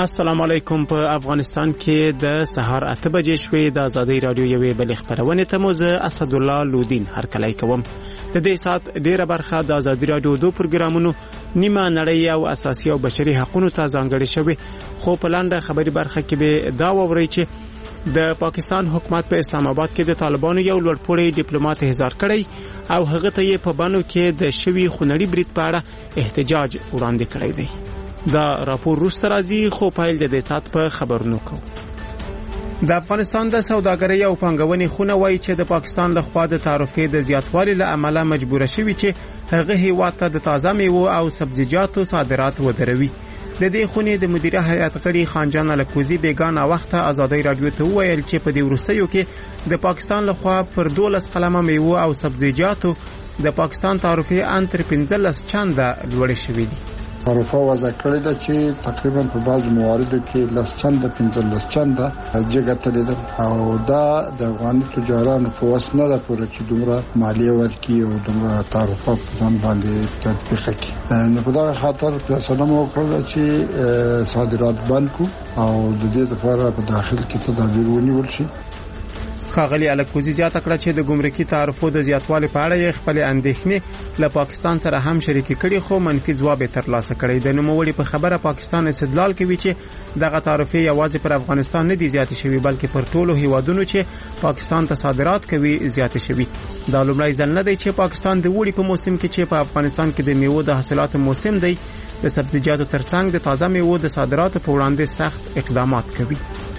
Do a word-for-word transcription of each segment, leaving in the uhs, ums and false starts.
السلام علیکم. په افغانستان کې د سهار اته بجې شوې. د ازادي رادیو یوې بلې خبرونه ته مو زه اسد الله لودین هرکلی کوم. د دې سات ډیره برخه د ازادي رادیو دو پروګرامونو نیمه نړۍ او اساسي او بشري حقوقو ته ځانګړې شوې. خو په لاندې خبري برخه کې به دا ووري چې د پاکستان حکومت په اسلام آباد کې د طالبانو یو لوړپوړی ډیپلوماټ احضار کړی او هغه ته یې په بانو کې د شوی خونړي برید په اړه احتجاج وړاندې کړی دی. دا راپور روسته راځي خو پایل د دې سات په خبرونو کو. د افغانستان د سوداګرۍ او پانګونې خونه وایي چې د پاکستان له خوا د تعرفې د زیاتوالي له امله مجبور شوی چې هغه هیواد ته د تازه میوه او سبزیجاتو صادرات ودروي. د دې خونې د مدیره هیئت غړي خانجان الکوزي بیگانه وخت ازادي رادیو ته ویل چې په دې ورستیو کې د پاکستان له خوا پر دولس قلمه میوه او سبزیجاتو د پاکستان تعرفې انتر پنځلس چنده لوړې شوې دي. تعرفه وضع کړی ده چې تقریبا په بعض مواردو کې لس چنده پنځلس چنده جګه تللی ده او دا د افغاني تجارانو په وس نه ده پوره چې دومره مالیه ورکړي او دومره تعرفه په ځان باندې تطبیق کړي. نو په دغه خاطر فیصله مو وکړه چې صادرات بند کړو او د دې لپاره په داخل کې تدابیر ونیول شي. ښاغلي الکوزي زیاته کړه چې د ګمرکي تعرفو د زیاتوالي په اړه خپل اندېښنې له پاکستان سره هم شریکې کړي خو منفي ځواب ترلاسه کړی. د نوموړي په خبره پاکستان استدلال کوي چې دغه تعرفې یوازې پر افغانستان نه دي زیاتې شوي بلکې پر ټولو هیوادونو چې پاکستان ته صادرات کوي زیاتې شوي. دا لومړی ځل نه دی چې پاکستان د وړي په موسم کې چې په افغانستان کې د میوو د حاصلاتو موسم دی د سبزیجاتو ترڅنګ د تازه میوو د صادراتو په وړاندې سخت اقدامات کوي.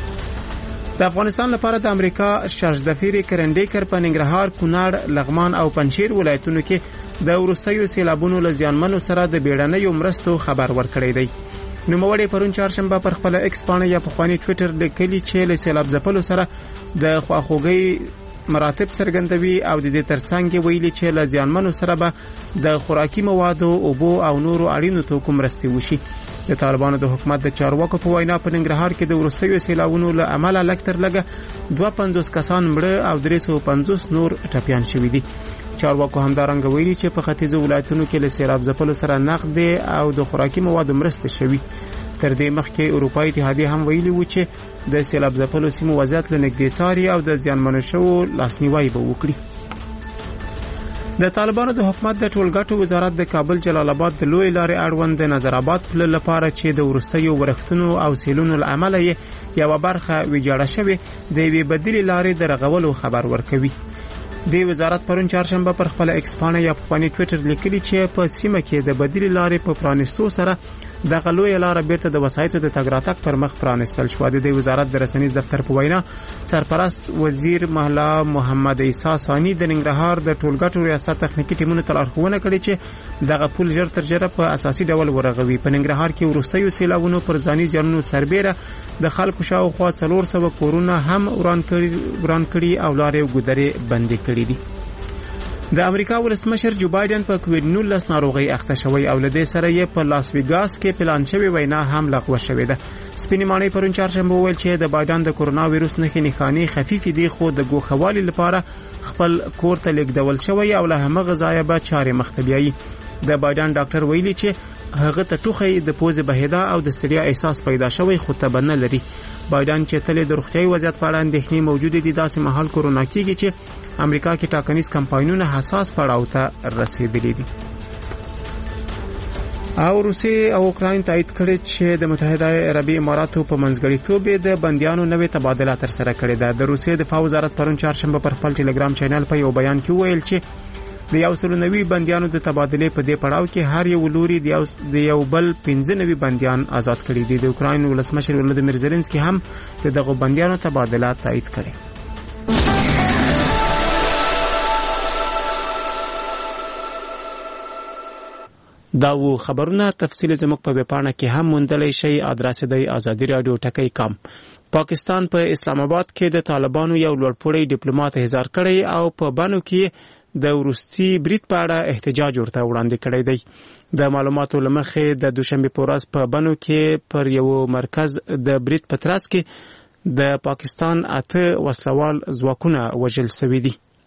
د افغانستان لپاره د امریکا شارژدفیر کرنډیکر په ننګرهار، کونړ، لغمان او پنجشیر ولایتونو کې د ورستیو سیلابونو له زیانمنو سره د بیړنیو مرستو خبر ورکړی دی. نوموړي پرون چهارشنبه پر خپل ایکس پاڼه یا په خواني ټوئیټر لیکلي چې له سیلاب ځپلو سره د خواخوږي مراتب څرګندوي او د دې ترڅنګ ویلي چې له زیانمنو سره به د خوراکي موادو، اوبو او نورو اړینو توکو مرستې وشي. د طالبانو د حکومت د چارواکو په وینا په ننګرهار کې د ورستیو سیلاونو له امله لکتر لګه دوه پنځوس کسان مړه او درې سوه پنځوس نور ټپیان شوي دي. چارواکو همدارنګه ویلي چې په ختیځو ولایتونو کې له سیلاب ځپلو سره نقد او د خوراکي موادو مرستې شوي. تر دې مخکې اروپایي اتحادیه هم ویلي و چې د سیلاب ځپلو سیمو وضعیت له نږدې څاري او د زیانمنو شوو لاسنیوی به وکړي. د طالبانو د حکومت د ټولګټو وزارت د کابل جلال آباد د لوی لارې اړوند د نظر آباد پل لپاره چې د ورستیو ورښتونو او سیلونو له امله یې یوه برخه ویجاړه شوې د یوې بدیلې لارې د رغولو خبر ورکوي. د وزارت پرون چهارشنبه پر خپل ایکس پاڼه یا په خواني ټوئیټر لیکلي چې په سیمه کې د بدیلې لارې په پرانیستو سره دغه لویه لاره بیرته د وسایطو د تګ راتګ پر مخ پرانیستل شوه. د وزارت د رسنیز دفتر په وینا سرپرست وزیر محلا محمد عیسی ثانی د ننګرهار د ټولګټو ریاست تخنیکی ټیمونو ته لارښوونه کړې چې دغه پل ژر تر ژره په اساسي ډول ورغوي. په ننګرهار کې ورستیو سیلاونو پر ځاني زیانونو سربیره د خلکو شاوخوا څلور سوه کورونه هم وران کړي وران کړي او لارې او ګودرې بندې کړي دي. د امریکا ولسمشر جو بایدن په کووډ نولس ناروغي اخته شوی او لدې سره یې په لاس ویګاس کې پلان شوی وینا هم لغوه شوې ده. سپینې ماڼۍ پرون چهارشنبه وویل چې د بایدن د کورونا وایروس نښې نښانې خفیفې دي خو د ګوښوالي لپاره خپل کور ته لیږدول شوی او له همغه ځایه به چارې مخ ته بیایي. د بایدن ډاکټر ویلي چې هغه ته ټوخی د پوزې بهیدا او د ستړیا احساس پیدا شوی خو تبه نه لري. بایدن چې تل د روغتیايي وضعیت په اړه اندېښنې موجودې دي داسې مهال کورونا کېږي چې امریکا کې ټاکنیز کمپاینونه حساس پړاو ته رسیدلي دي. او روسیې او اوکراین تایید کړي چې د متحده عربي اماراتو په منځګړیتوب د بندیانو نوې تبادله ترسره کړې ده. د روسیې دفاع وزارت پرون چهارشنبه پر خپل ټلګرام چینل په یو بیان کې ویل چې د یو سل نوي بندیانو د تبادله په دې پړاو کې هر یو لوري د یو بل پنځه نوي بندیان آزاد کړي دي. د اوکراین ولسمشر ولادیمیر زيلنسکي هم دغه بندیانو تبادله تایید کړي. دا و خبرونه تفصیل زموږ په ویبپاڼه کې هم موندلی شئ. ادرس دی ازادي رادیو ټکی کام. پاکستان په پا اسلام آباد کې د طالبانو یو لوړپوړی ډیپلوماټ احضار کړی او په بانو کې د ورستي برید په اړه احتجاج ورته وړاندې کړی دی. د معلوماتو لمخې د دوشنبه په ورځ په بانو کې پر یو مرکز د برید په ترڅ کې د پاکستان اته وسلوال ځواکونه وژل شوي دي.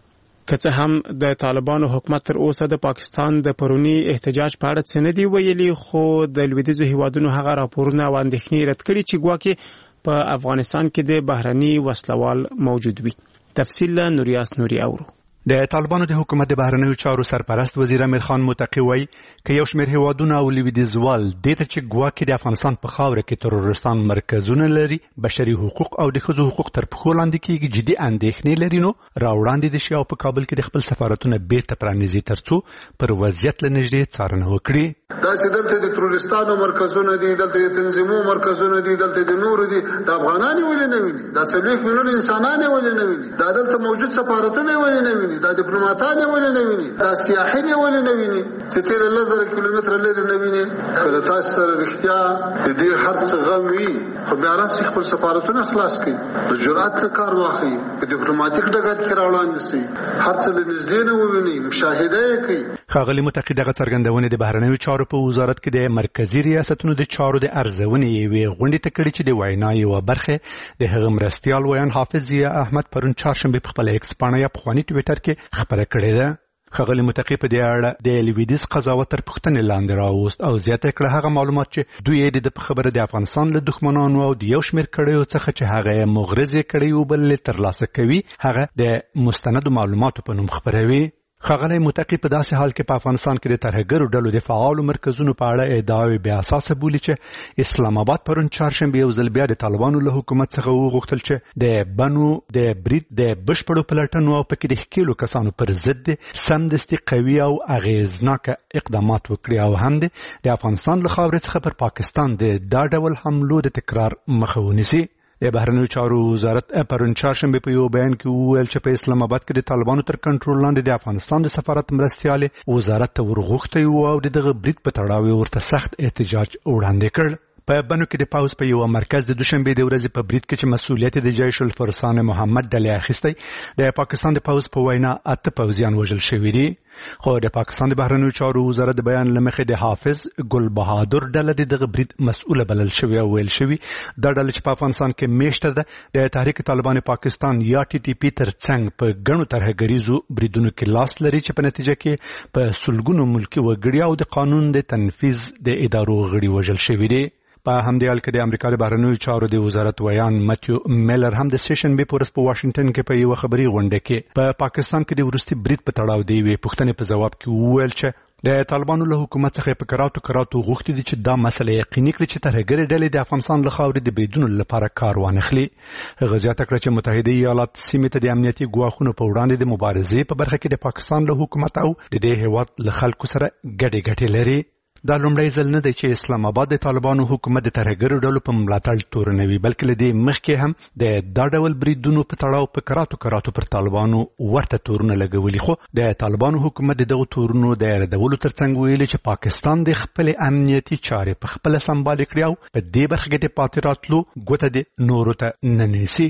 که څه هم د طالبانو حکومت تر اوسه د پاکستان د پرونی احتجاج په اړه څه نه دی ویلي، خو د لویدیځو هیوادونو هغه راپورونه او اندېښنې رد کړي چې ګواکې په افغانستان کې د بهرني وسلوال موجود وي. تفصیل له نوریاس نوري اورو. د طالبانو د حکومت د بهرنیو چارو سرپرست وزیر امیر خان متقی وایي که یو شمېر هیوادونه او لویدیځوال دې ته چې ګواکې د افغانستان په خاوره کې ترورستان مرکزونه لري، بشري حقوق او د ښځو حقوق تر پښو لاندې کېږي، جدي اندېښنې لري، نو راوړاندې دي شي او په کابل کې د خپل سفارتونه بیرته پرانیزي ترڅو پر وضعیت له نږدې څارنه وکړي. داسې دلته د ترورستانو مرکزونه دي، دلته د تنظیمو مرکزونه دي، دلته د نورو دي، د افغانان ولې نه ویني؟ دا څلوېښت میلیونه انسانان ولې نه ویني؟ دا دلته موجود سفارتونه ولې نه ویني؟ دا ډیپلوماټان ولې نه ویني؟ دا سیاحین ولې نه ویني؟ چې تیر لزر کیلومتره لري نه ویني؟ کله تاسو سره رښتیا د دې هر څه غم وي، خو بیا راسي خپل سفارتونه خلاص کړي، د جرأت کار واخلي، په ډیپلوماټیک ډګر کې راوړاندې شي، هر څه له نږدې نه وویني، مشاهده یې کوي. ښاغلي متقي دغه څرګندونې د بهرنیو چارو په وزارت کې د مرکزی ریاستونو د چارو د ارزونې یوې غونډې ته کړي چې د وینا یوه برخه د هغه مرستیال ویان حافظ ضیا احمد پرون چهارشنبه په خپل ایکس پاڼه یا پخواني ټویټر کې خبره کړې ده. ښاغلي متقي په دې اړه د لویدیځ قضاوت تر پوښتنې لاندې راوست او زیاته کړه هغه معلومات چې دوی یې د خبره د افغانستان له دښمنانو او د یو شمېر کړیو څخه چې هغه یې مغرضې کړي وبللې ترلاسه کوي، هغه د مستندو معلوماتو په نوم خپروي. ښاغلی متقي په داسې حال کې په افغانستان کې د ترهګرو ډلو د فعالو مرکزونو په اړه ادعاوې بې اساسه بولي چې اسلام آباد پرون چهارشنبه یو ځل بیا د طالبانو له حکومت څخه وغوښتل چې د بنو د برید د بشپړو پلټنو او پکې د ښکېلو کسانو پر ضد سمدستي قوي او اغېزناکه اقدامات وکړي او هم د افغانستان له خاورې څخه پر پاکستان د دا ډول حملو د تکرار مخه ونیسي. د بهرنیو چارو وزارت پرون چهارشنبه په یو بیان کې وویل چې په اسلام آباد کې د طالبانو تر کنټرول لاندې د افغانستان د سفارت مرستیال وزارت ته ورغوښتی و او دغه برید په تړاو ورته سخت احتجاج وړاندې کړ. په بنو کې د پاوز په یو مرکز د دوشنبه د ورځې په برید کې چې مسؤلیت د جیش الفرسان محمد دلی اخیستی، د پاکستان د پاوز په وینا اته پوځیان وژل شوي دي. خو د پاکستان د بهرنیو چارو وزارت د بیان له مخې د حافظ ګل بهادر ډله د دغه برید مسؤله بلل شوې او ویل شوي دا ډله چې په افغانستان کې میشته ده د تحریک طالبان پاکستان یا ټي ټي پي تر څنګ په ګڼو ترهګریزو بریدونو کې لاس لري چې په نتیجه کې په سلګونو ملکي وګړي او د قانون د تنفیذ د ادارو غړي وژل شوي دي. په همدې حال کې د امریکا د بهرنیو چارو د وزارت ویان متیو میلر هم د سیشن به پورس په واشنگټن کې په یو خبري غونډه کې په پا پاکستان کې د ورستي برید په تړاو دی وی پوښتنې په جواب کې وویل چې د طالبانو له حکومت څخه په کراتو کراتو غوښتي دي چې دا مسله یقیني کړي چې ترهګر ډلې د افغانستان له خاورې د بریدونو لپاره کار وانخلي. هغه زیاته کړه چې متحده ایالات سیمې ته د امنیتي ګواښونو په وړاندې د مبارزې په برخه کې د پاکستان له حکومت او د دې هیواد له خلکو سره ګډې ګټې لري. دا لومړی ځل نه دی چې اسلام آباد د طالبانو حکومت د ترهګرو ډلو په ملاتړ تورنوي، بلکې له دې مخکې هم د دا ډول بریدونو په تړاو په کراتو کراتو پر طالبانو ورته تورونه لګولي. خو د طالبانو حکومت دغه تورونو د ردولو ترڅنګ ویلي چې پاکستان د خپل امنیتي چارې په خپل سمبال کړي او په دې برخه کې د پاتې راتلو ګوته د نورو ته نه نیسي.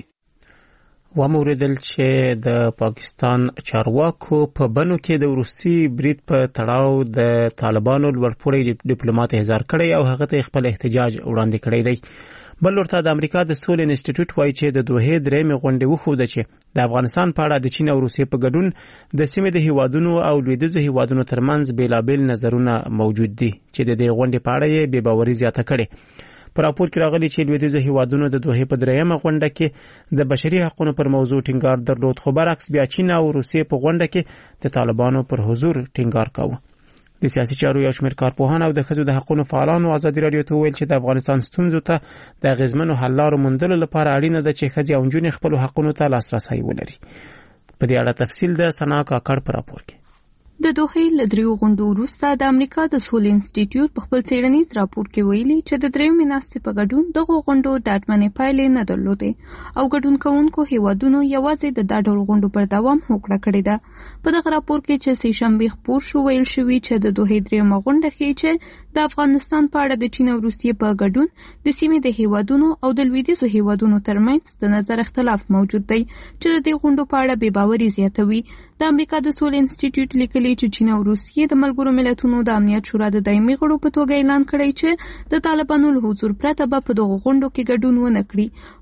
وموریدل چې د پاکستان چارواکو په بنو کې د روسي برید په تړاو د طالبانو لوړپوړی ډیپلوماټ احضار کړی او هغه ته خپل احتجاج وړاندې کړی دی. بل ورته د امریکا د سول انسټیټیوټ وایي چې د دوحې درېمې غونډې وښوده چې د افغانستان په اړه د چین او روسیې په ګډون د سیمې د هیوادونو او لویدیځو هیوادونو ترمنځ بیلابیل نظرونه موجود دي چې د دې غونډې په اړه یې بې باوري زیاته کړې. په راپور کې راغلي چې لویدیځو هیوادونو د دوحې په درېیمه غونډه کې د بشري حقوقو پر موضوع ټینګار درلود، خو برعکس بیا چین او روسیې په غونډه کې د طالبانو پر حضور ټینګار کاوه. د سیاسي چارو یو شمېر کارپوهان او د ښځو د حقوقو فعالانو ازادي راډیو ته ویل چې د افغانستان ستونزو ته د اغیزمنو حل لارو موندلو لپاره اړینه ده چې ښځې او نجونې خپل حقوقو ته لاسرسی ولري. په دې اړه تفصیل د سنا کاکړ په راپور کې. د دوحې له دریو غونډو وروسته د امریکا د سول انسټیټیوټ په خپل څېړنیز راپور کې ویلي چې د درېیمې ناستې په ګډون دغو غونډو ډاډمنې پایلې نه درلودې او ګډون کوونکو هیوادونو یوازې د دا ډول غونډو پر دوام هوکړه کړې ده. په دغه راپور کې چې سه شنبه خپور شو ویل شوي چې د دوحې درېیمه غونډه ښیي چې د افغانستان په اړه د چین او روسیې په ګډون د سیمې د هیوادونو او د لویدیځو هیوادونو ترمنځ د نظر اختلاف موجود دی چې د دې غونډو په اړه بې باوري زیاتوي. د امریکا د سول انسټیټیوټ لیکلي چې چین او روسیې د ملګرو ملتونو د امنیت شورا د دایمي غړو په توګه اعلان کړی چې د طالبانو له حضور پرته به په دغو غونډو کې ګډون ونه کړي،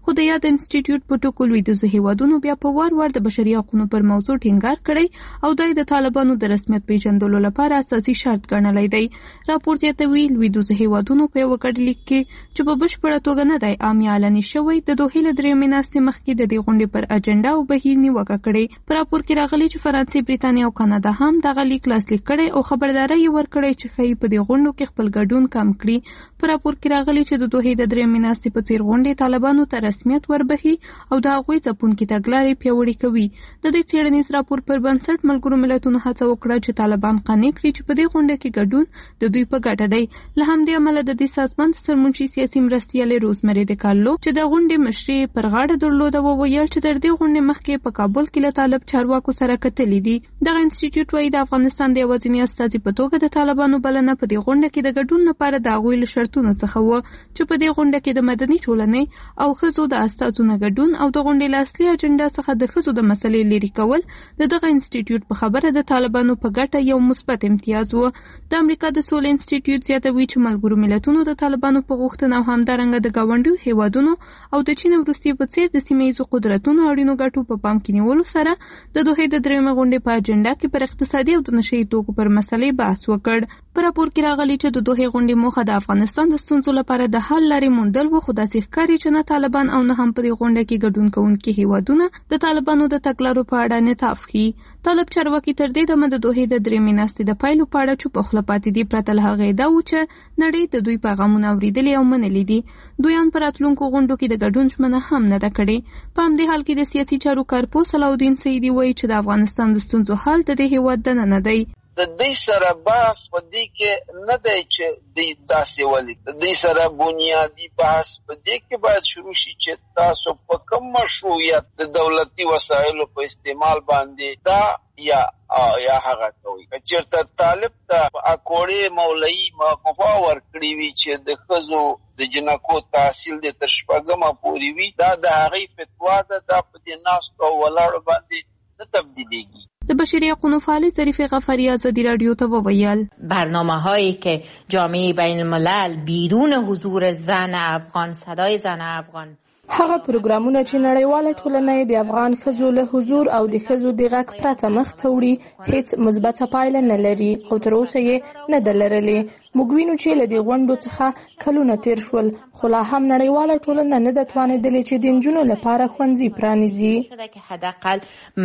خو د یاد انسټیټیوټ په ټکو لویدیځو هیوادونو بیا په وار وار د بشري حقوقو پر موضوع ټینګار کړی او د طالبانو د رسمیت پیژندلو لپاره اساسي شرط ګڼلی دی. راپور زیاتوي لویدیځو هیوادونو په یو ګډ لیک کې چې په بشپړه توګه نه دی عامي اعلاني شوی د دوحې له درېیمې ناستې مخکې د دې غونډې پر اجنډا او بهیر نیوکه کړې. په راپور کې راغلي چې فرانسې، بریتانیا او کاناډا هم دغه لیک لاسلیک کړی او خبرداری یې ورکړی چې ښایي په دې غونډو کې خپل ګډون کم کړي. په راپور کې راغلي چې د دوحې د درېیمې ناستې په څیر غونډې طالبانو ته رسمیت وربخي او د هغوی ځپونکي تګلارې پیاوړې کوي. د دې څېړنیز راپور پر بنسټ ملګرو ملتونو هڅه وکړه چې طالبان قانع کړي چې په دې غونډه کې ګډون د دوی په ګټه دی. له همدې امله د دې سازمان سرمنشي سیاسي مرستیالې روزمري د کارلو چې د غونډې مشري پر غاړه درلوده وویل چې تر دې غونډې مخکې په کابل کې له طالب چارواکو سره کتلي دي. دغه انسټیټیوټ وايي د افغانستان د یوازیني استازي په توګه د طالبانو بلنه په دې غونډه کې د ګډون لپاره د هغوی له شرطونو څخه و چې په دې غونډه کې د مدني ټولنې او ښځو د استازو ګډون او د غونډې له اصلي اجنډا څخه د ښځو د مسلې لرې کول د دغه انسټیټیوټ په خبره د طالبانو په ګټه یو مثبت امتیاز و. د امریکا د سولې انسټیټیوټ زیاتوي چې ملګرو ملتونو د طالبانو په غوښتنه او همدارنګه د ګاونډیو هیوادونو او د چین او روسیې په څیر د سیمه ییزو قدرتونو اړینو ګټو په پام کې نیولو سره د دوحې د درېیمې غونډې په اجنډا کې پر اقتصادي او د نشه یي توکو پر مسلې بحث وکړ. په راپور کې راغلي چې د دوحې غونډې موخه د افغانستان د ستونزو لپاره د حل لارې موندل و، خو داسې ښکاري چې نه طالبان او نه هم په دې غونډه کې ګډون کوونکي هیوادونه د طالبانو د تګلارو په اړه انعطاف ښيي. طالب چارواکي تر دې دمه د دوحې د درېیمې ناستې د پایلو په اړه چوپ خوله پاتې دي، پرته له هغې دا و چې نړۍ د دوی پیغامونه اورېدلي او منلي دي. دوی هم په راتلونکو غونډو کې د ګډون ژمنه هم نه ده کړې. په همدې حال کې د سیاسي چارو کارپوه صلاحالدین سیدي وایي چې د افغانستان د ستونزو حل د دې هیواد دننه دی. د دې سره بحث په دې کې نه دی چې د داسې ولي د دې سره بنیادی بحث په دې کې باید شروع شي چې تاسو په کوم مشروعیت د دولتي وسایلو په استعمال باندې دا یا یا هغه کوي. چېرته طالب ته اکوړې مولوي مفاور کړی وي چې د ښځو د جنکو تحصیل د تر شپږمه پورې وي، دا د هغې فتوا ده، دا په دې ناستو او ولاړو باندې نه تبدیلیږي. د بشري حقوقو فعال ظریف غفاری آزادی رادیو ته وویل برنامه‌هایی که جامعه بین الملل بیرون حضور زن افغان، صدای زن افغان، هغه پروګرامونه چې نړیواله ټولنه د افغان ښځو له حضور او د ښځو د غږ پرته مخ ته وړي هیڅ مثبته پایله نه لري او تر اوسه یې نه ده لرلې. موږ وینو چې له دې غونډو څخه کلونه تیر شول، خو لا هم نړیواله ټولنه نه ده توانېدلې چې د نجونو لپاره ښوونځي پرانیزي. شده که حداقل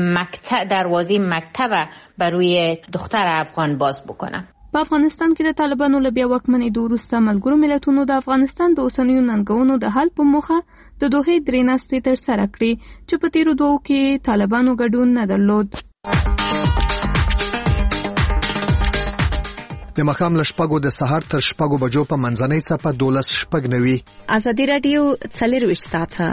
مکتب دروازه مکتب بروی دختر افغان باز بکنه. په افغانستان کې د طالبانو له بیا واکمنېدو وروسته ملګرو ملتونو د افغانستان د اوسنیو ننګونو د حل په موخه د دوحې درې ناستې ترسره کړې چې په تیرو دوو کې طالبانو ګډون نه درلود. د ماښام له شپږو د سهار تر شپږو بجو په منځنۍ څپه دولس شپږ نوي ازادي راډیو څلرویشت ساعته.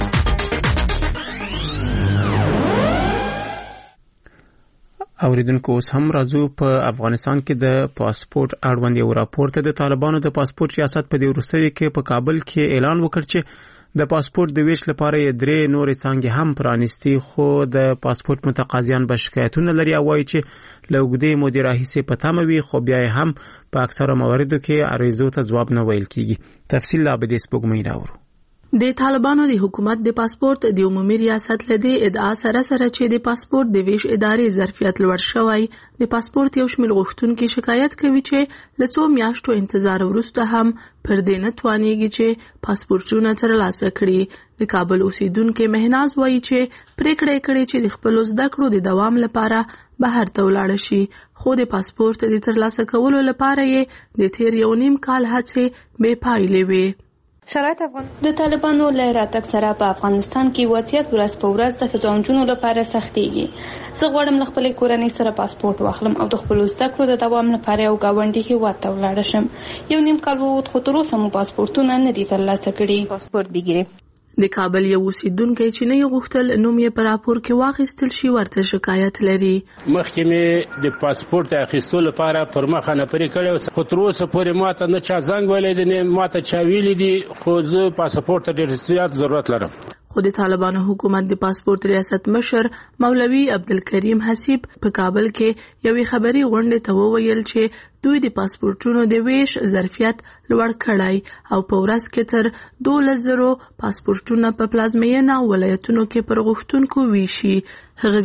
اوریدونکو اوس هم راځو په افغانستان کې د پاسپورت اړوند یو راپور ته. د طالبانو د پاسپورت ریاست په دې وروستیو کې په کابل کې اعلان وکړ چې د پاسپورت د ویش لپاره یې درې نورې څانګې هم پرانیستي، خو د پاسپورت متقاضیان به شکایتونه لري او وایي چې له اوږدې مودې راهیسې په تمه وي، خو بیا یې هم په اکثره مواردو کې عریضو ته ځواب نه ویل کیږي. تفصیل لا به دې سپوږمۍ راوړو. د طالبانو د حکومت د پاسپورت د عمومي ریاست لدی ادعا سره سره چې د پاسپورت د ویش ادارې ظرفیت لوړ شوی، د پاسپورت یو شمېر غوښتونکي شکایت کوي چې له څو میاشتو انتظار وروسته هم پر دې نه توانېږي چې پاسپورتونه ترلاسه کړي. د کابل اوسیدونکي مهناز وایي چې پریکړه یې کړې چې د خپلو زده کړو د دوام لپاره بهر ته ولاړ شي، خو د پاسپورت د ترلاسه کولو لپاره یې د تیر یو نیم کال هڅې بې پایلې وې. شرایط افغان د طالبانو له راتګ سره په افغانستان کې وضعیت ورځ په ورځ د ښځو او نجونو لپاره سختېږي. زه غواړم له خپلې کورنۍ سره پاسپورت واخلم او د خپلو زده کړو د دوام لپاره یو ګاونډي هېواد ته ولاړه شم. یو نیم کال ووت خو تر اوسه مو پاسپورتونه نه دي ترلاسه کړي. پاسپورت بګیرئ. د کابل یو اوسیدونکی چې نه یې غوښتل نوم یې په راپور کې واخیستل شي ورته شکایت لري. مخکې مې د پاسپورت اخیستو لپاره پر مخه نه پرې کړی، خو تر اوسه پورې ماته نه چا زنګ ویلی دی نه ماته چا ویلي دي، خو زه پاسپورت ته ډېر زیات ضرورت لرم. خو د طالبانو حکومت د پاسپورت ریاست مشر مولوي عبدالکریم حسیب په کابل کې یوې خبري غونډې ته وویل چې دوی د پاسپورتونو د ویش ظرفیت لوړ کړی او په ورځ کې تر دولس زرو پاسپورتونه په پلازمینه ولایتونو کې پر غوښتونکو ویشي. هغه